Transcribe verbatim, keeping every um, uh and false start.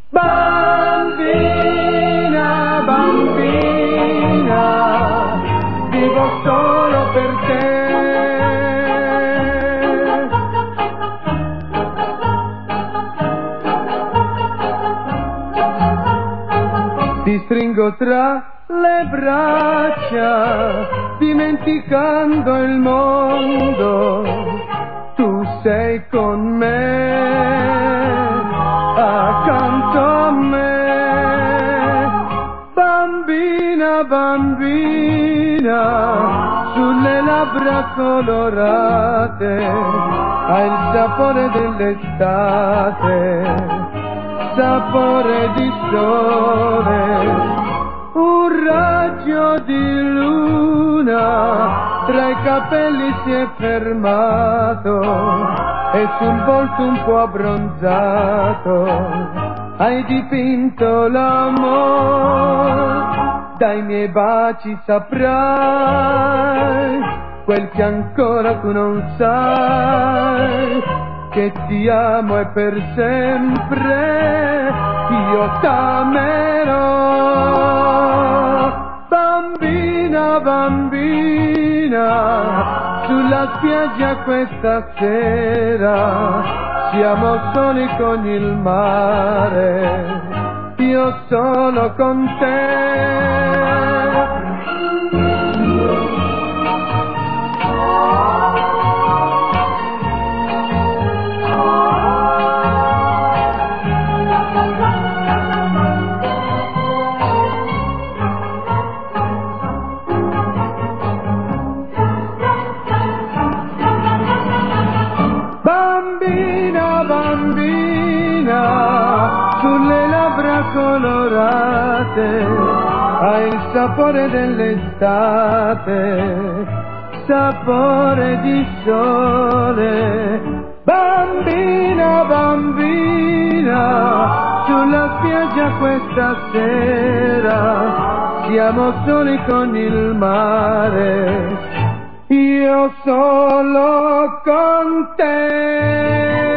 Bambina, bambina, vivo solo per te. Ti stringo tra le braccia, dimenticando il mondo, tu sei con me, accanto a me. Bambina, bambina, sulle labbra colorate, hai il sapore dell'estate, sapore di sole, un raggio di luna tra i capelli si è fermato e sul volto un po' abbronzato hai dipinto l'amore. Dai miei baci saprai quel che ancora tu non sai, che ti amo e per sempre io t'amerò. Bambina, bambina, sulla spiaggia questa sera siamo soli con il mare, io solo con te. Bambina, bambina, sulle labbra colorate, hai il sapore dell'estate, sapore di sole. Bambina, bambina, sulla spiaggia questa sera siamo soli con il mare, io solo con te.